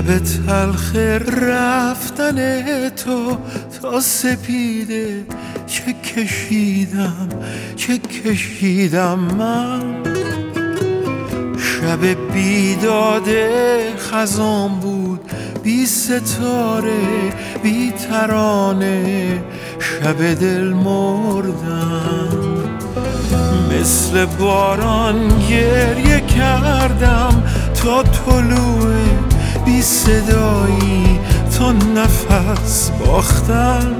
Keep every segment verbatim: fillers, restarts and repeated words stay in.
شب تلخ رفتن تو تا سپیده چه کشیدم چه کشیدم من. شب بیداد خزان بود، بی ستاره بی ترانه، شب دل مردم. مثل باران گریه کردم تا طلوع بی صدایی، تا نفس باختن.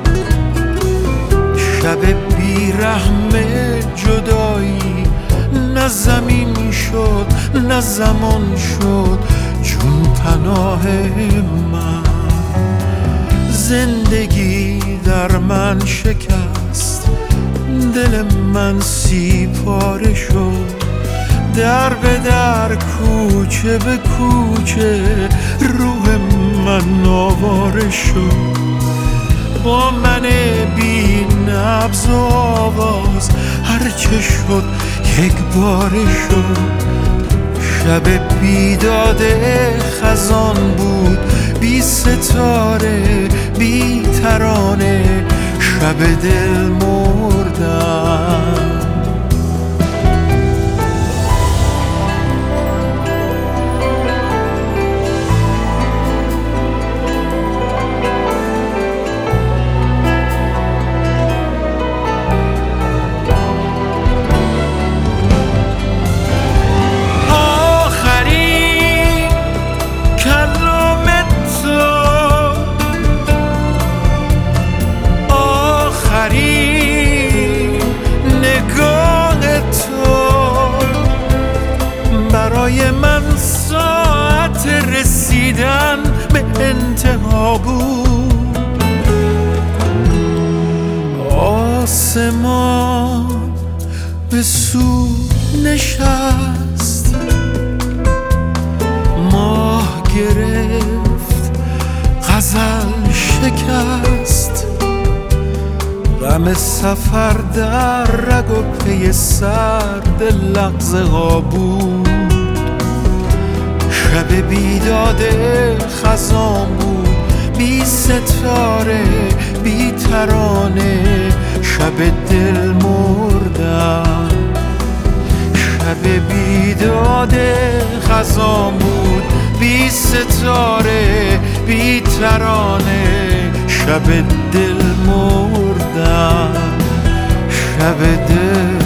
شب بی رحم جدایی، نه زمین شد نه زمان شد چون پناه من. زندگی در من شکست، دل من سی پاره شد. در به در کوچه به کوچه روح من آواره شد. با من بی نبض و آواز هرچه شد یک باره شد. شب بیداد خزان بود، بی ستاره بی ترانه، شب دل مردم. برای من ساعت رسیدن به انتها بود. آسمان به سود نشست، ماه گرفت غزل شکست. غم سفر در رگ و پی سرد لغز ها بود. شب بیداد خزان بود، بی ستاره بی ترانه، شب دل مردم. شب بیداد خزان بود، بی ستاره بی ترانه، شب دل مردم. شب دل